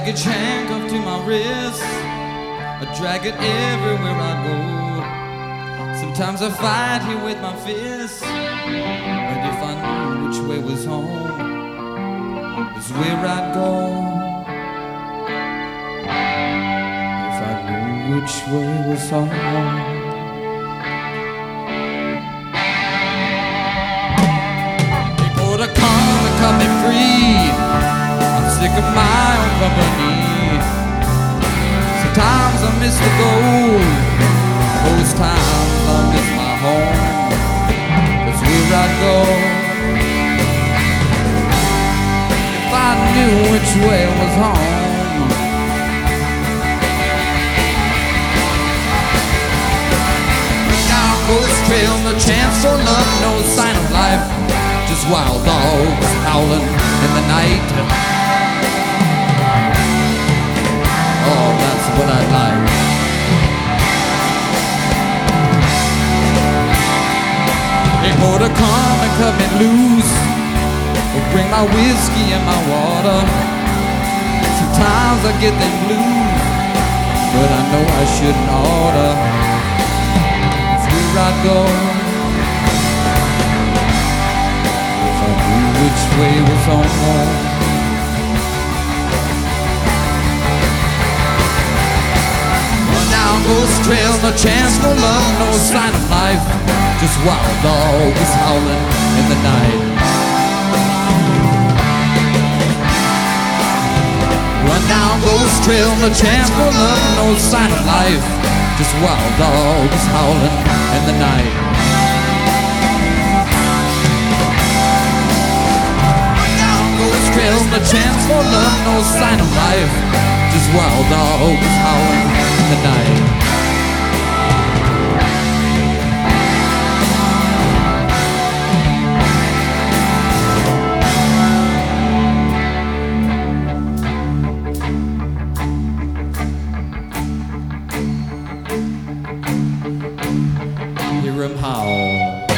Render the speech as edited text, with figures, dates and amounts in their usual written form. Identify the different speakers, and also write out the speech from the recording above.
Speaker 1: baggage handcuffed to my wrist. I drag it everywhere I go. Sometimes I fight here with my fists. And if I knew which way was home, is where I'd go. If I knew which way was home. People to come and cut me free. I'm sick of my own company. Sometimes I miss the goal. Most times I miss my home. That's where I'd go. If I knew which way was home. Down Ghost Trail, no chance for love, no sign of life. Just wild dogs howling in the night. Oh, that's what I'd like. People to come and cut me loose, or bring my whiskey and my water. Sometimes I get them blues, but I know I shouldn't order. It's where I'd go if I knew which way was home. Ghost Trail, no chance for love, no sign of life. Just wild dogs howling in the night. Run down Ghost Trail, no chance for love, no sign of life. Just wild dogs howling in the night. Run down Ghost Trail, no chance for love, no sign of life. Just wild dogs howling in the night. Hear him howl.